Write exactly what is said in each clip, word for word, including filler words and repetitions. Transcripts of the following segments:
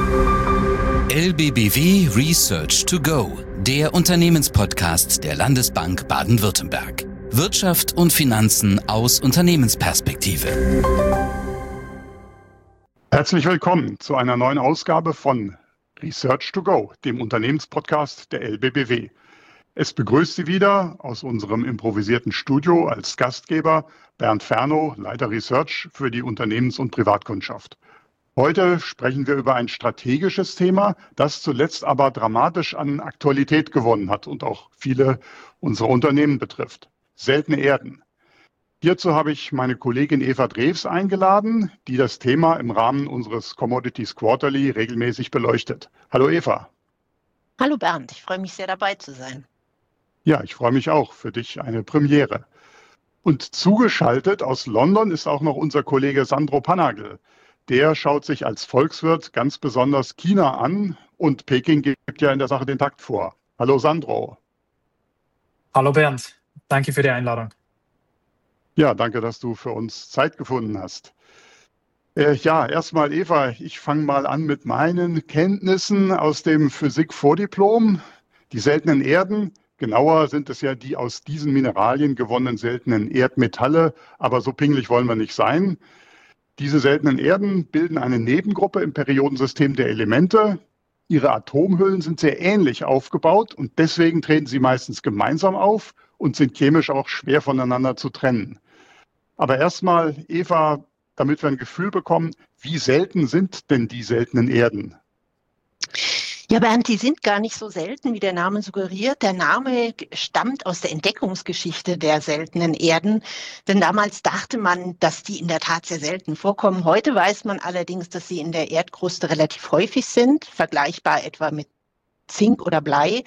L B B W Research to Go, der Unternehmenspodcast der Landesbank Baden-Württemberg. Wirtschaft und Finanzen aus Unternehmensperspektive. Herzlich willkommen zu einer neuen Ausgabe von Research to Go, dem Unternehmenspodcast der L B B W. Es begrüßt Sie wieder aus unserem improvisierten Studio als Gastgeber Bernd Fernow, Leiter Research für die Unternehmens- und Privatkundschaft. Heute sprechen wir über ein strategisches Thema, das zuletzt aber dramatisch an Aktualität gewonnen hat und auch viele unserer Unternehmen betrifft: seltene Erden. Hierzu habe ich meine Kollegin Eva Drews eingeladen, die das Thema im Rahmen unseres Commodities Quarterly regelmäßig beleuchtet. Hallo Eva. Hallo Bernd, ich freue mich sehr, dabei zu sein. Ja, ich freue mich auch. Für dich eine Premiere. Und zugeschaltet aus London ist auch noch unser Kollege Sandro Panagel. Der schaut sich als Volkswirt ganz besonders China an und Peking gibt ja in der Sache den Takt vor. Hallo Sandro. Hallo Bernd, danke für die Einladung. Ja, danke, dass du für uns Zeit gefunden hast. Äh, ja, erstmal Eva, ich fange mal an mit meinen Kenntnissen aus dem Physik-Vordiplom. Die seltenen Erden, genauer sind es ja die aus diesen Mineralien gewonnenen seltenen Erdmetalle, aber so pingelig wollen wir nicht sein. Diese seltenen Erden bilden eine Nebengruppe im Periodensystem der Elemente. Ihre Atomhüllen sind sehr ähnlich aufgebaut und deswegen treten sie meistens gemeinsam auf und sind chemisch auch schwer voneinander zu trennen. Aber erstmal, Eva, damit wir ein Gefühl bekommen, wie selten sind denn die seltenen Erden? Ja, Bernd, die sind gar nicht so selten, wie der Name suggeriert. Der Name stammt aus der Entdeckungsgeschichte der seltenen Erden, denn damals dachte man, dass die in der Tat sehr selten vorkommen. Heute weiß man allerdings, dass sie in der Erdkruste relativ häufig sind, vergleichbar etwa mit Zink oder Blei,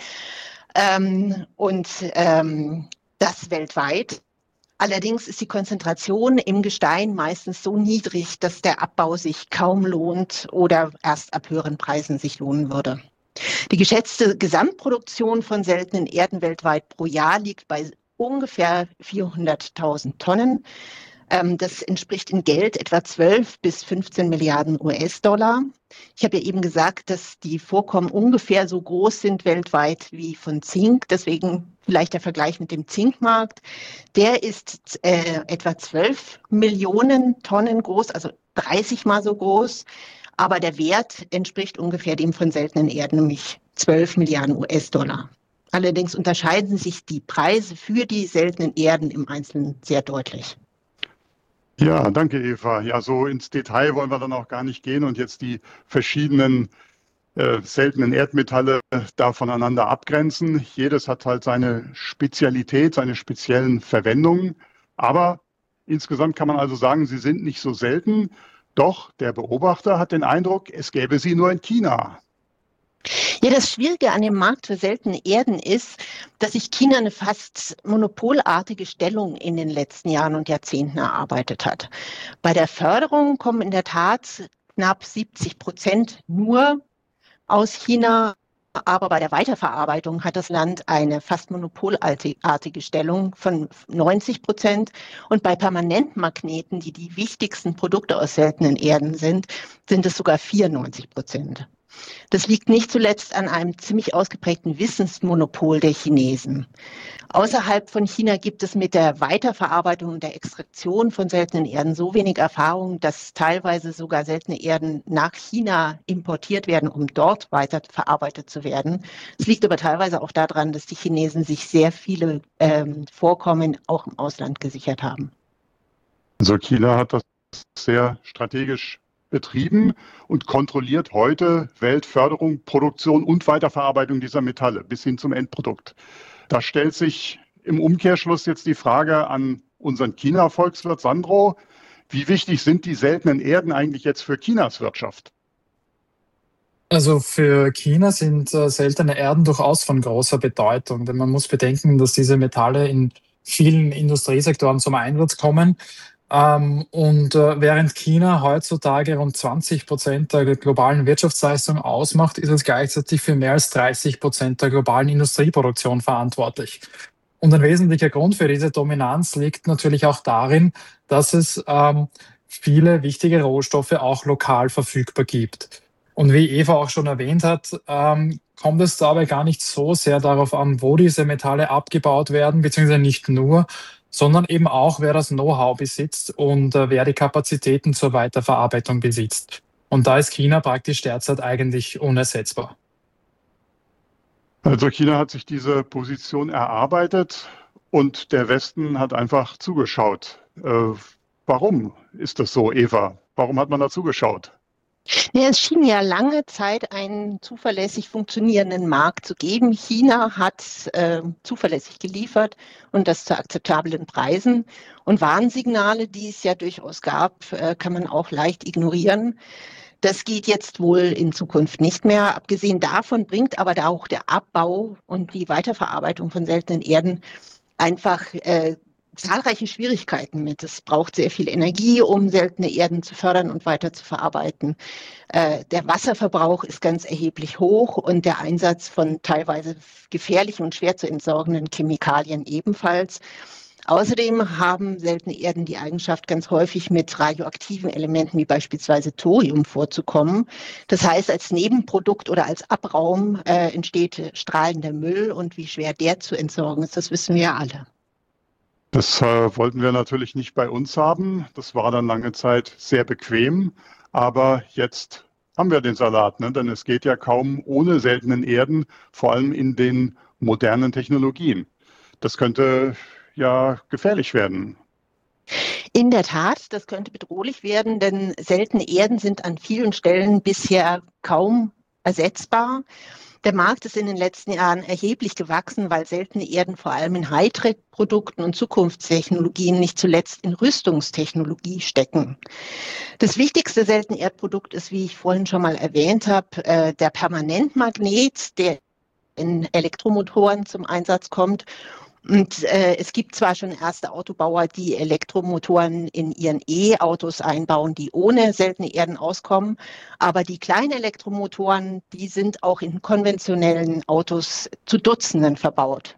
ähm, und ähm, das weltweit. Allerdings ist die Konzentration im Gestein meistens so niedrig, dass der Abbau sich kaum lohnt oder erst ab höheren Preisen sich lohnen würde. Die geschätzte Gesamtproduktion von seltenen Erden weltweit pro Jahr liegt bei ungefähr vierhunderttausend Tonnen. Das entspricht in Geld etwa zwölf bis fünfzehn Milliarden U S-Dollar. Ich habe ja eben gesagt, dass die Vorkommen ungefähr so groß sind weltweit wie von Zink. Deswegen vielleicht der Vergleich mit dem Zinkmarkt. Der ist äh, etwa zwölf Millionen Tonnen groß, also dreißig Mal so groß. Aber der Wert entspricht ungefähr dem von seltenen Erden, nämlich zwölf Milliarden U S-Dollar. Allerdings unterscheiden sich die Preise für die seltenen Erden im Einzelnen sehr deutlich. Ja, danke Eva. Ja, so ins Detail wollen wir dann auch gar nicht gehen und jetzt die verschiedenen äh, seltenen Erdmetalle da voneinander abgrenzen. Jedes hat halt seine Spezialität, seine speziellen Verwendungen. Aber insgesamt kann man also sagen, sie sind nicht so selten. Doch der Beobachter hat den Eindruck, es gäbe sie nur in China. Ja, das Schwierige an dem Markt für seltene Erden ist, dass sich China eine fast monopolartige Stellung in den letzten Jahren und Jahrzehnten erarbeitet hat. Bei der Förderung kommen in der Tat knapp siebzig Prozent nur aus China, aber bei der Weiterverarbeitung hat das Land eine fast monopolartige Stellung von neunzig Prozent. Und bei Permanentmagneten, die die wichtigsten Produkte aus seltenen Erden sind, sind es sogar vierundneunzig Prozent. Das liegt nicht zuletzt an einem ziemlich ausgeprägten Wissensmonopol der Chinesen. Außerhalb von China gibt es mit der Weiterverarbeitung und der Extraktion von seltenen Erden so wenig Erfahrung, dass teilweise sogar seltene Erden nach China importiert werden, um dort weiterverarbeitet zu werden. Es liegt aber teilweise auch daran, dass die Chinesen sich sehr viele ähm, Vorkommen auch im Ausland gesichert haben. Also China hat das sehr strategisch betrieben und kontrolliert heute Weltförderung, Produktion und Weiterverarbeitung dieser Metalle bis hin zum Endprodukt. Da stellt sich im Umkehrschluss jetzt die Frage an unseren China-Volkswirt Sandro: Wie wichtig sind die seltenen Erden eigentlich jetzt für Chinas Wirtschaft? Also für China sind äh, seltene Erden durchaus von großer Bedeutung, denn man muss bedenken, dass diese Metalle in vielen Industriesektoren zum Einsatz kommen. Ähm, und äh, während China heutzutage rund zwanzig Prozent der globalen Wirtschaftsleistung ausmacht, ist es gleichzeitig für mehr als dreißig Prozent der globalen Industrieproduktion verantwortlich. Und ein wesentlicher Grund für diese Dominanz liegt natürlich auch darin, dass es ähm, viele wichtige Rohstoffe auch lokal verfügbar gibt. Und wie Eva auch schon erwähnt hat, ähm, kommt es dabei gar nicht so sehr darauf an, wo diese Metalle abgebaut werden, beziehungsweise nicht nur, sondern eben auch, wer das Know-how besitzt und äh, wer die Kapazitäten zur Weiterverarbeitung besitzt. Und da ist China praktisch derzeit eigentlich unersetzbar. Also China hat sich diese Position erarbeitet und der Westen hat einfach zugeschaut. Äh, warum ist das so, Eva? Warum hat man da zugeschaut? Ja, es schien ja lange Zeit einen zuverlässig funktionierenden Markt zu geben. China hat äh, zuverlässig geliefert und das zu akzeptablen Preisen. Und Warnsignale, die es ja durchaus gab, äh, kann man auch leicht ignorieren. Das geht jetzt wohl in Zukunft nicht mehr. Abgesehen davon bringt aber da auch der Abbau und die Weiterverarbeitung von seltenen Erden einfach äh, zahlreiche Schwierigkeiten mit. Es braucht sehr viel Energie, um seltene Erden zu fördern und weiter zu verarbeiten. Äh, der Wasserverbrauch ist ganz erheblich hoch und der Einsatz von teilweise gefährlichen und schwer zu entsorgenden Chemikalien ebenfalls. Außerdem haben seltene Erden die Eigenschaft, ganz häufig mit radioaktiven Elementen wie beispielsweise Thorium vorzukommen. Das heißt, als Nebenprodukt oder als Abraum äh, entsteht strahlender Müll und wie schwer der zu entsorgen ist, das wissen wir ja alle. Das äh, wollten wir natürlich nicht bei uns haben. Das war dann lange Zeit sehr bequem. Aber jetzt haben wir den Salat, ne? Denn es geht ja kaum ohne seltenen Erden, vor allem in den modernen Technologien. Das könnte ja gefährlich werden. In der Tat, das könnte bedrohlich werden, denn seltene Erden sind an vielen Stellen bisher kaum ersetzbar. Der Markt ist in den letzten Jahren erheblich gewachsen, weil seltene Erden vor allem in Hightech-Produkten und Zukunftstechnologien, nicht zuletzt in Rüstungstechnologie stecken. Das wichtigste seltene Erdprodukt ist, wie ich vorhin schon mal erwähnt habe, der Permanentmagnet, der in Elektromotoren zum Einsatz kommt. Und äh, es gibt zwar schon erste Autobauer, die Elektromotoren in ihren E-Autos einbauen, die ohne seltene Erden auskommen, aber die kleinen Elektromotoren, die sind auch in konventionellen Autos zu Dutzenden verbaut.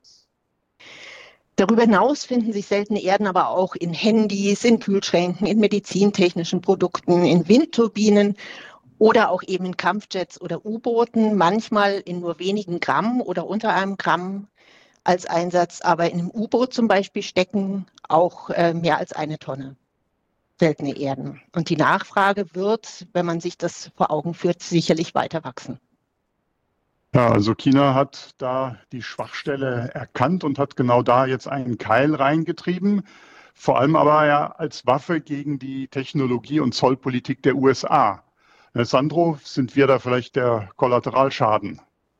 Darüber hinaus finden sich seltene Erden aber auch in Handys, in Kühlschränken, in medizintechnischen Produkten, in Windturbinen oder auch eben in Kampfjets oder U-Booten, manchmal in nur wenigen Gramm oder unter einem Gramm als Einsatz, aber in einem U-Boot zum Beispiel stecken auch äh, mehr als eine Tonne seltene Erden. Und die Nachfrage wird, wenn man sich das vor Augen führt, sicherlich weiter wachsen. Ja, also China hat da die Schwachstelle erkannt und hat genau da jetzt einen Keil reingetrieben. Vor allem aber ja als Waffe gegen die Technologie- und Zollpolitik der U S A. Sandro, sind wir da vielleicht der Kollateralschaden?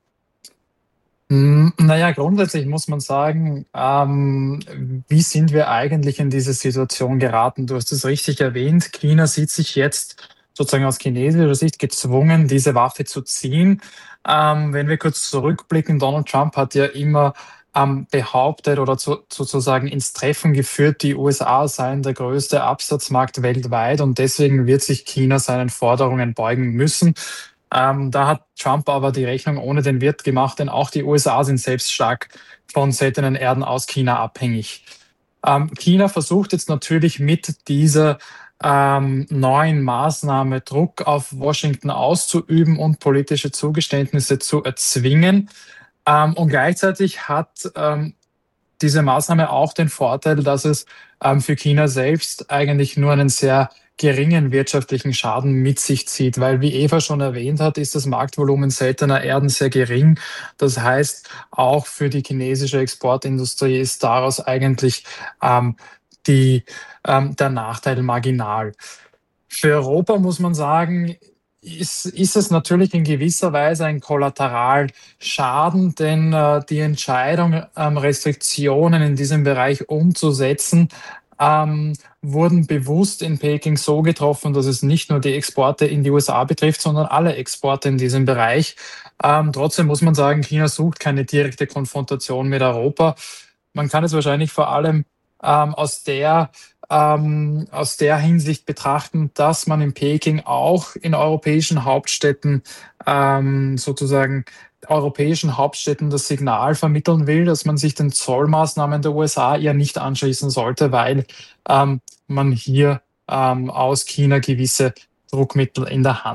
Naja, grundsätzlich muss man sagen, ähm, wie sind wir eigentlich in diese Situation geraten? Du hast es richtig erwähnt, China sieht sich jetzt sozusagen aus chinesischer Sicht gezwungen, diese Waffe zu ziehen. Ähm, wenn wir kurz zurückblicken, Donald Trump hat ja immer ähm, behauptet oder zu, sozusagen ins Treffen geführt, die U S A seien der größte Absatzmarkt weltweit und deswegen wird sich China seinen Forderungen beugen müssen. Ähm, da hat Trump aber die Rechnung ohne den Wirt gemacht, denn auch die U S A sind selbst stark von seltenen Erden aus China abhängig. Ähm, China versucht jetzt natürlich mit dieser ähm, neuen Maßnahme Druck auf Washington auszuüben und politische Zugeständnisse zu erzwingen. Ähm, und gleichzeitig hat ähm, diese Maßnahme auch den Vorteil, dass es ähm, für China selbst eigentlich nur einen sehr geringen wirtschaftlichen Schaden mit sich zieht, weil wie Eva schon erwähnt hat, ist das Marktvolumen seltener Erden sehr gering. Das heißt, auch für die chinesische Exportindustrie ist daraus eigentlich ähm, die, ähm, der Nachteil marginal. Für Europa muss man sagen, ist, ist es natürlich in gewisser Weise ein Kollateralschaden, denn äh, die Entscheidung, ähm, Restriktionen in diesem Bereich umzusetzen, ähm, wurden bewusst in Peking so getroffen, dass es nicht nur die Exporte in die U S A betrifft, sondern alle Exporte in diesem Bereich. Ähm, trotzdem muss man sagen, China sucht keine direkte Konfrontation mit Europa. Man kann es wahrscheinlich vor allem ähm, aus der ähm, aus der Hinsicht betrachten, dass man in Peking auch in europäischen Hauptstädten ähm, sozusagen europäischen Hauptstädten das Signal vermitteln will, dass man sich den Zollmaßnahmen der U S A ja nicht anschließen sollte, weil ähm, man hier ähm, aus China gewisse Druckmittel in der Hand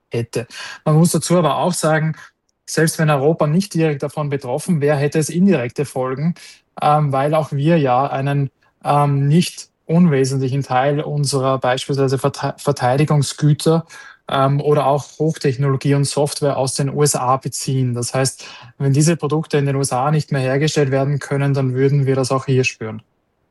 hätte. Man muss dazu aber auch sagen, selbst wenn Europa nicht direkt davon betroffen wäre, hätte es indirekte Folgen, ähm, weil auch wir ja einen ähm, nicht unwesentlichen Teil unserer beispielsweise Verte- Verteidigungsgüter ähm, oder auch Hochtechnologie und Software aus den U S A beziehen. Das heißt, wenn diese Produkte in den U S A nicht mehr hergestellt werden können, dann würden wir das auch hier spüren.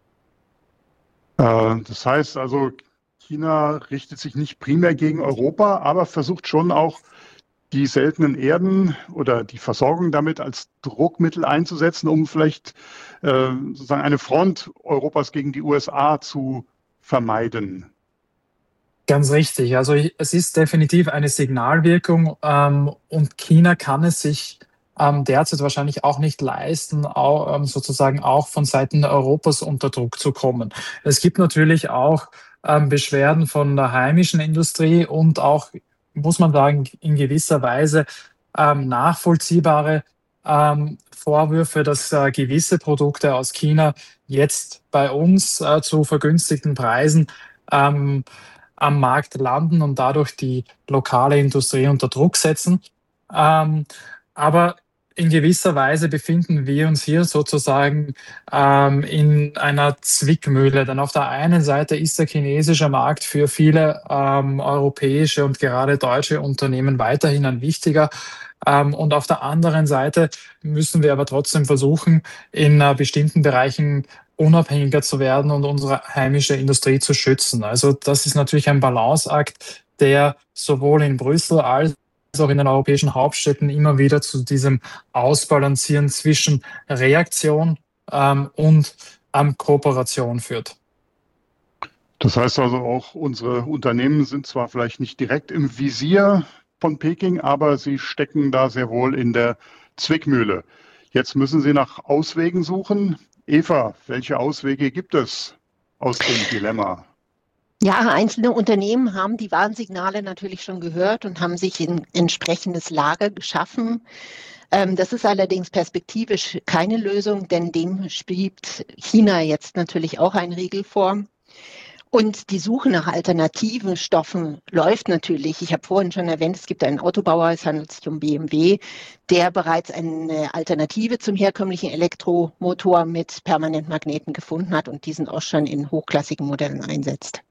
Äh, das heißt also, China richtet sich nicht primär gegen Europa, aber versucht schon auch die seltenen Erden oder die Versorgung damit als Druckmittel einzusetzen, um vielleicht äh, sozusagen eine Front Europas gegen die U S A zu vermeiden. Ganz richtig. Also ich- es ist definitiv eine Signalwirkung ähm, und China kann es sich ähm, derzeit wahrscheinlich auch nicht leisten, auch, ähm, sozusagen auch von Seiten Europas unter Druck zu kommen. Es gibt natürlich auch ähm, Beschwerden von der heimischen Industrie und auch, muss man sagen, in gewisser Weise ähm, nachvollziehbare ähm, Vorwürfe, dass äh, gewisse Produkte aus China jetzt bei uns äh, zu vergünstigten Preisen ähm, am Markt landen und dadurch die lokale Industrie unter Druck setzen. Ähm, aber in gewisser Weise befinden wir uns hier sozusagen ähm, in einer Zwickmühle. Denn auf der einen Seite ist der chinesische Markt für viele ähm, europäische und gerade deutsche Unternehmen weiterhin ein wichtiger. Ähm, und auf der anderen Seite müssen wir aber trotzdem versuchen, in äh, bestimmten Bereichen unabhängiger zu werden und unsere heimische Industrie zu schützen. Also das ist natürlich ein Balanceakt, der sowohl in Brüssel als auch in den europäischen Hauptstädten immer wieder zu diesem Ausbalancieren zwischen Reaktion ähm, und ähm, Kooperation führt. Das heißt also auch, unsere Unternehmen sind zwar vielleicht nicht direkt im Visier von Peking, aber sie stecken da sehr wohl in der Zwickmühle. Jetzt müssen sie nach Auswegen suchen. Eva, welche Auswege gibt es aus dem Dilemma? Ja, einzelne Unternehmen haben die Warnsignale natürlich schon gehört und haben sich ein entsprechendes Lager geschaffen. Ähm, das ist allerdings perspektivisch keine Lösung, denn dem schiebt China jetzt natürlich auch einen Riegel vor. Und die Suche nach alternativen Stoffen läuft natürlich. Ich habe vorhin schon erwähnt, es gibt einen Autobauer, es handelt sich um B M W, der bereits eine Alternative zum herkömmlichen Elektromotor mit Permanentmagneten gefunden hat und diesen auch schon in hochklassigen Modellen einsetzt.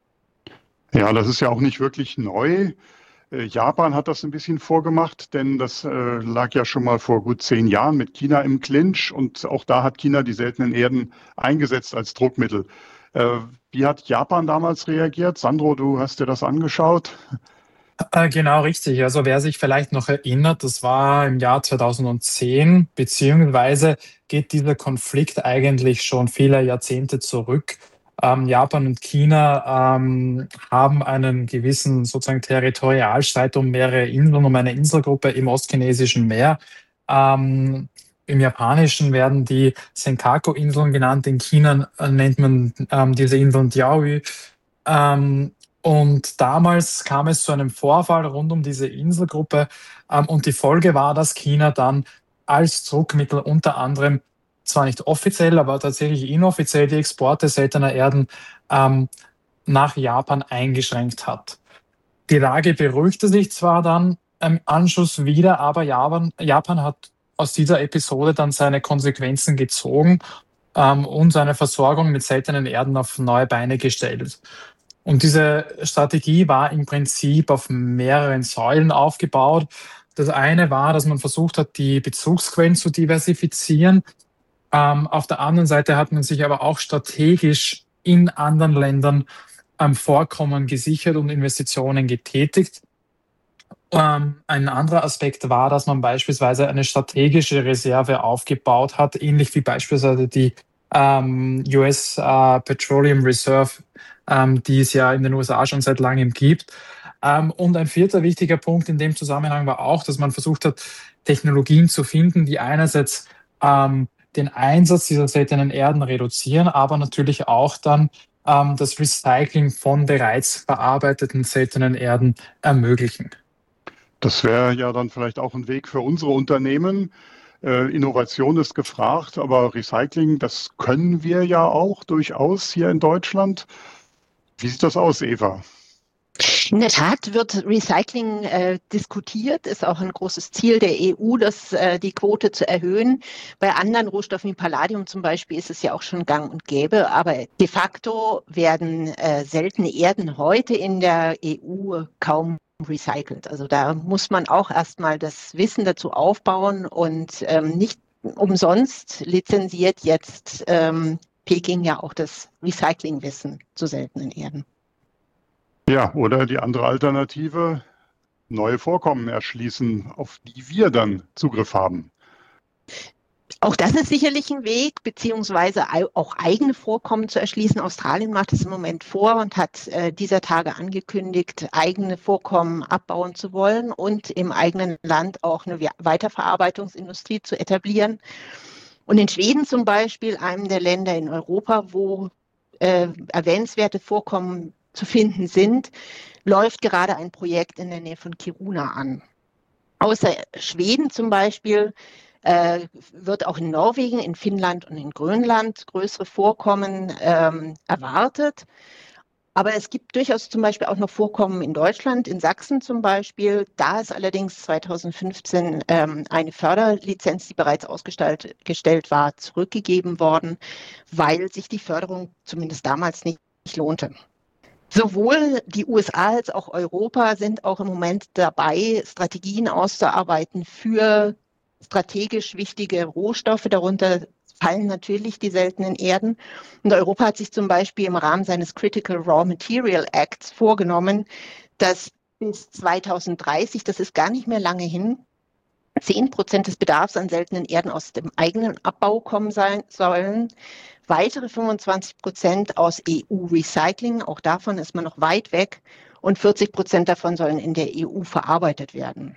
Ja, das ist ja auch nicht wirklich neu. Äh, Japan hat das ein bisschen vorgemacht, denn das äh, lag ja schon mal vor gut zehn Jahren mit China im Clinch und auch da hat China die seltenen Erden eingesetzt als Druckmittel. Äh, wie hat Japan damals reagiert? Sandro, du hast dir das angeschaut. Äh, genau richtig. Also wer sich vielleicht noch erinnert, das war im Jahr zweitausendzehn, beziehungsweise geht dieser Konflikt eigentlich schon viele Jahrzehnte zurück. Ähm, Japan und China ähm, haben einen gewissen sozusagen Territorialstreit um mehrere Inseln, um eine Inselgruppe im ostchinesischen Meer. Ähm, Im Japanischen werden die Senkaku-Inseln genannt, in China äh, nennt man ähm, diese Inseln Diaoyu. Ähm, und damals kam es zu einem Vorfall rund um diese Inselgruppe. Ähm, und die Folge war, dass China dann als Druckmittel unter anderem, zwar nicht offiziell, aber tatsächlich inoffiziell die Exporte seltener Erden ähm, nach Japan eingeschränkt hat. Die Lage beruhigte sich zwar dann im Anschluss wieder, aber Japan, Japan hat aus dieser Episode dann seine Konsequenzen gezogen ähm, und seine Versorgung mit seltenen Erden auf neue Beine gestellt. Und diese Strategie war im Prinzip auf mehreren Säulen aufgebaut. Das eine war, dass man versucht hat, die Bezugsquellen zu diversifizieren. Ähm, auf der anderen Seite hat man sich aber auch strategisch in anderen Ländern ähm, Vorkommen gesichert und Investitionen getätigt. Ähm, ein anderer Aspekt war, dass man beispielsweise eine strategische Reserve aufgebaut hat, ähnlich wie beispielsweise die ähm, U S äh, Petroleum Reserve, ähm, die es ja in den U S A schon seit langem gibt. Ähm, und ein vierter wichtiger Punkt in dem Zusammenhang war auch, dass man versucht hat, Technologien zu finden, die einerseits ähm, den Einsatz dieser seltenen Erden reduzieren, aber natürlich auch dann ähm, das Recycling von bereits verarbeiteten seltenen Erden ermöglichen. Das wäre ja dann vielleicht auch ein Weg für unsere Unternehmen. Äh, Innovation ist gefragt, aber Recycling, das können wir ja auch durchaus hier in Deutschland. Wie sieht das aus, Eva? In der Tat wird Recycling äh, diskutiert, ist auch ein großes Ziel der E U, das, äh, die Quote zu erhöhen. Bei anderen Rohstoffen wie Palladium zum Beispiel ist es ja auch schon gang und gäbe, aber de facto werden äh, seltene Erden heute in der E U kaum recycelt. Also da muss man auch erstmal das Wissen dazu aufbauen und ähm, nicht umsonst lizenziert jetzt ähm, Peking ja auch das Recyclingwissen zu seltenen Erden. Ja, oder die andere Alternative, neue Vorkommen erschließen, auf die wir dann Zugriff haben. Auch das ist sicherlich ein Weg, beziehungsweise auch eigene Vorkommen zu erschließen. Australien macht es im Moment vor und hat äh, dieser Tage angekündigt, eigene Vorkommen abbauen zu wollen und im eigenen Land auch eine Weiterverarbeitungsindustrie zu etablieren. Und in Schweden zum Beispiel, einem der Länder in Europa, wo äh, erwähnenswerte Vorkommen zu finden sind, läuft gerade ein Projekt in der Nähe von Kiruna an. Außer Schweden zum Beispiel äh, wird auch in Norwegen, in Finnland und in Grönland größere Vorkommen ähm, erwartet. Aber es gibt durchaus zum Beispiel auch noch Vorkommen in Deutschland, in Sachsen zum Beispiel. Da ist allerdings zweitausendfünfzehn ähm, eine Förderlizenz, die bereits ausgestellt war, zurückgegeben worden, weil sich die Förderung zumindest damals nicht, nicht lohnte. Sowohl die U S A als auch Europa sind auch im Moment dabei, Strategien auszuarbeiten für strategisch wichtige Rohstoffe. Darunter fallen natürlich die seltenen Erden. Und Europa hat sich zum Beispiel im Rahmen seines Critical Raw Material Acts vorgenommen, dass bis zweitausenddreißig, das ist gar nicht mehr lange hin, zehn Prozent des Bedarfs an seltenen Erden aus dem eigenen Abbau kommen sein, sollen. Weitere fünfundzwanzig Prozent aus E U-Recycling, auch davon ist man noch weit weg, und vierzig Prozent davon sollen in der E U verarbeitet werden.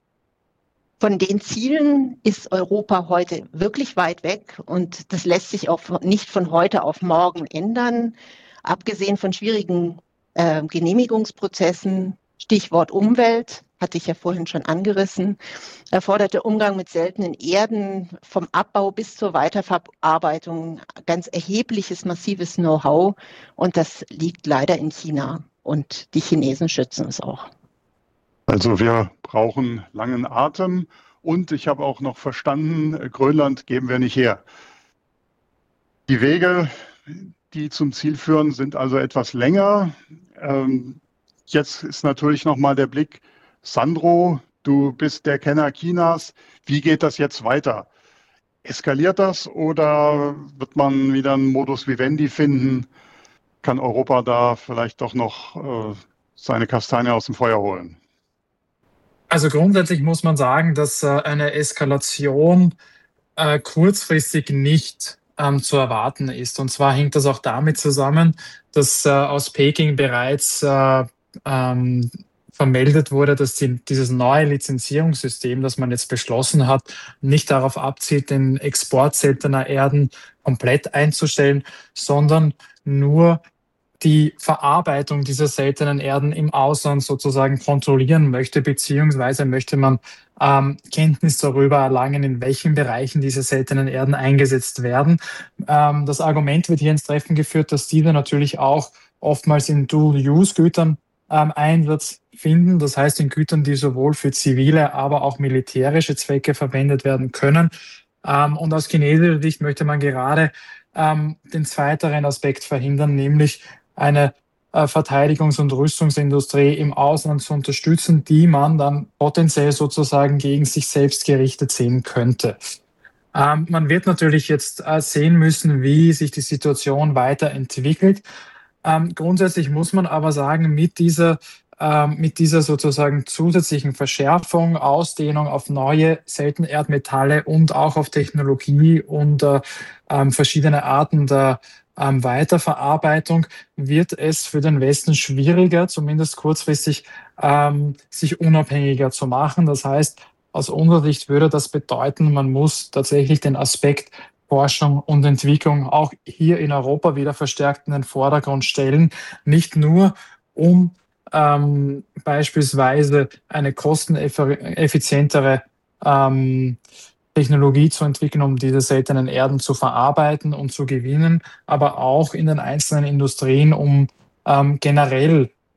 Von den Zielen ist Europa heute wirklich weit weg und das lässt sich auch nicht von heute auf morgen ändern. Abgesehen von schwierigen äh, Genehmigungsprozessen, Stichwort Umwelt, hatte ich ja vorhin schon angerissen, erfordert der Umgang mit seltenen Erden vom Abbau bis zur Weiterverarbeitung ganz erhebliches, massives Know-how und das liegt leider in China und die Chinesen schützen es auch. Also wir brauchen langen Atem und ich habe auch noch verstanden, Grönland geben wir nicht her. Die Wege, die zum Ziel führen, sind also etwas länger. Ähm, jetzt ist natürlich nochmal der Blick, Sandro, du bist der Kenner Chinas. Wie geht das jetzt weiter? Eskaliert das oder wird man wieder einen Modus vivendi finden? Kann Europa da vielleicht doch noch äh, seine Kastanie aus dem Feuer holen? Also grundsätzlich muss man sagen, dass äh, eine Eskalation äh, kurzfristig nicht ähm, zu erwarten ist. Und zwar hängt das auch damit zusammen, dass äh, aus Peking bereits äh, ähm, vermeldet wurde, dass die, dieses neue Lizenzierungssystem, das man jetzt beschlossen hat, nicht darauf abzielt, den Export seltener Erden komplett einzustellen, sondern nur die Verarbeitung dieser seltenen Erden im Ausland sozusagen kontrollieren möchte, beziehungsweise möchte man ähm, Kenntnis darüber erlangen, in welchen Bereichen diese seltenen Erden eingesetzt werden. Ähm, das Argument wird hier ins Treffen geführt, dass diese natürlich auch oftmals in Dual-Use-Gütern ähm, Einsatz finden, das heißt in Gütern, die sowohl für zivile, aber auch militärische Zwecke verwendet werden können. Ähm, und aus chinesischer Sicht möchte man gerade ähm, den zweiteren Aspekt verhindern, nämlich eine äh, Verteidigungs- und Rüstungsindustrie im Ausland zu unterstützen, die man dann potenziell sozusagen gegen sich selbst gerichtet sehen könnte. Ähm, man wird natürlich jetzt äh, sehen müssen, wie sich die Situation weiterentwickelt. Ähm, grundsätzlich muss man aber sagen, mit dieser, ähm, mit dieser sozusagen zusätzlichen Verschärfung, Ausdehnung auf neue seltene Erdmetalle und auch auf Technologie und äh, ähm, verschiedene Arten der ähm, Weiterverarbeitung wird es für den Westen schwieriger, zumindest kurzfristig, ähm, sich unabhängiger zu machen. Das heißt, aus unserer Sicht würde das bedeuten, man muss tatsächlich den Aspekt Forschung und Entwicklung auch hier in Europa wieder verstärkt in den Vordergrund stellen. Nicht nur, um ähm, beispielsweise eine kosteneffizientere ähm, Technologie zu entwickeln, um diese seltenen Erden zu verarbeiten und zu gewinnen, aber auch in den einzelnen Industrien, um ähm, generell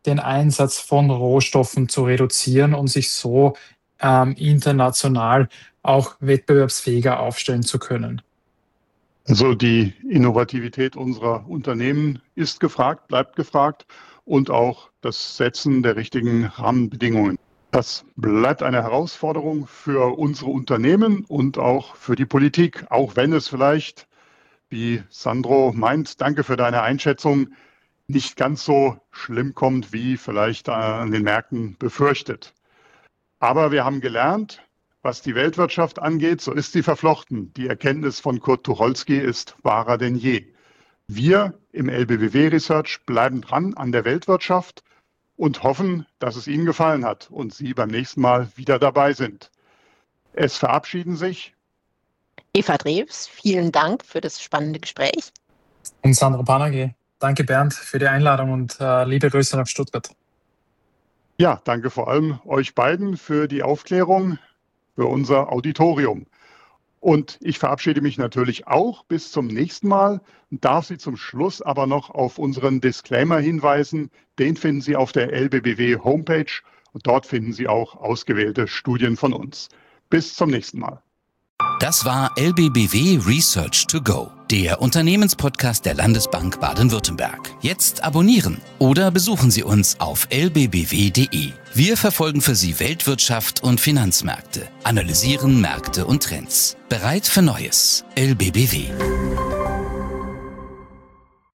den Einsatz von Rohstoffen zu reduzieren, um sich so ähm, international auch wettbewerbsfähiger aufstellen zu können. Also die Innovativität unserer Unternehmen ist gefragt, bleibt gefragt und auch das Setzen der richtigen Rahmenbedingungen. Das bleibt eine Herausforderung für unsere Unternehmen und auch für die Politik, auch wenn es vielleicht, wie Sandro meint, danke für deine Einschätzung, nicht ganz so schlimm kommt, wie vielleicht an den Märkten befürchtet. Aber wir haben gelernt, was die Weltwirtschaft angeht, so ist sie verflochten. Die Erkenntnis von Kurt Tucholsky ist wahrer denn je. Wir im L B B W Research bleiben dran an der Weltwirtschaft und hoffen, dass es Ihnen gefallen hat und Sie beim nächsten Mal wieder dabei sind. Es verabschieden sich Eva Drews, vielen Dank für das spannende Gespräch. Und Sandro Panagi. Danke, Bernd, für die Einladung und äh, liebe Grüße nach Stuttgart. Ja, danke vor allem euch beiden für die Aufklärung, für unser Auditorium. Und ich verabschiede mich natürlich auch bis zum nächsten Mal und darf Sie zum Schluss aber noch auf unseren Disclaimer hinweisen. Den finden Sie auf der L B B W Homepage und dort finden Sie auch ausgewählte Studien von uns. Bis zum nächsten Mal. Das war L B B W Research to Go, der Unternehmenspodcast der Landesbank Baden-Württemberg. Jetzt abonnieren oder besuchen Sie uns auf l b b w punkt d e. Wir verfolgen für Sie Weltwirtschaft und Finanzmärkte, analysieren Märkte und Trends. Bereit für Neues. L B B W.